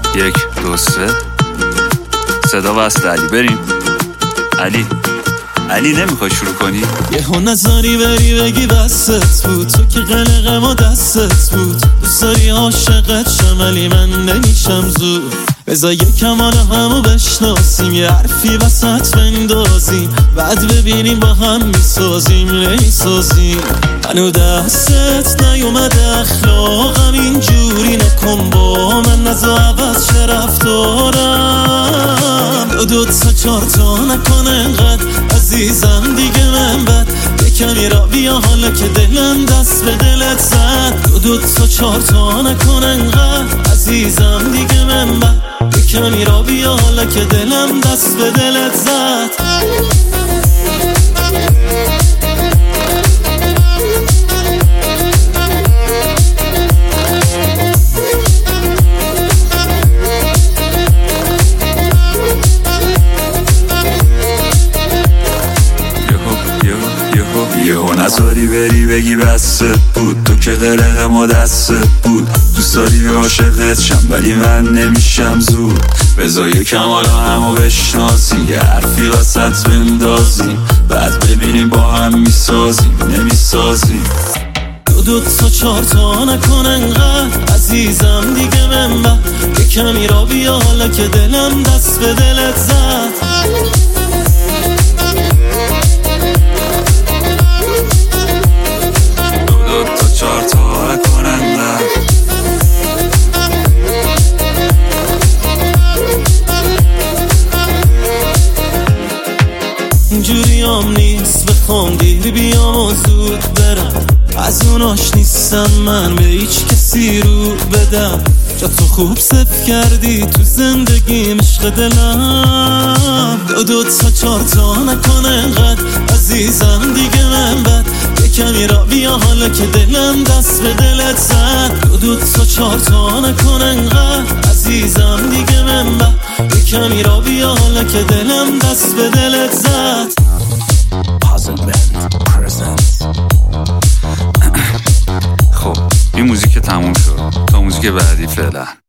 1 2 3 صدا وصل علی. بریم علی نمیخوای شروع کنی؟ یهو نظری بری بگی بستت بود، تو که قلقم و دستت بود. دوست داری عاشقت شم ولی من نمیشم زود. بذار یکم حالا همو بشناسیم، یه حرفی وسط بندازیم، بعد ببینیم با هم میسازیم نمیسازیم. منو دستت نیومده اخلاقم اینجوری نکن با من، نزا عوض چه رفتارم. دو تا 4 تا نکن انقدر عزیزم دیگه من بد. یکمی را بیا حالا که دلم دست به دلت زد. دو تا 4 تا نکن انقدر عزیزم دیگه من بد. یکمی را بیا حالا که دلم دست به دلت زد. یهو نظری بری بگی بستت بود، تو که قلقم و دستت بود. دوست داری عاشقت شم ولی من نمیشم زود. بذار یکم حالا همو بشناسیم، یه حرفی وسط بندازیم، بعد ببینیم با هم میسازیم نمیسازیم. دو تا 4 تا نکن انقدر عزیزم دیگه من بد. یکمی را بیا حالا که دلم دست به دلت زد. اینجوری هم نیست بخوام دیر بیام و زود برم. از اوناش نیستم من به هیچ کسی رو بدم. جا تو خوب صف کردی تو زندگیم عشق دلم. دو تا 4 تا نکن انقدر عزیزم دیگه من بد. یکمی را بیا حالا که دلم دست به دلت زد. دو تا 4 تا نکن انقدر عزیزم دیگه من بد. یکمی را بیا حالا که دلم دست به دلت زد. خب این موزیک تموم شد، تا موزیک بعدی فعلا.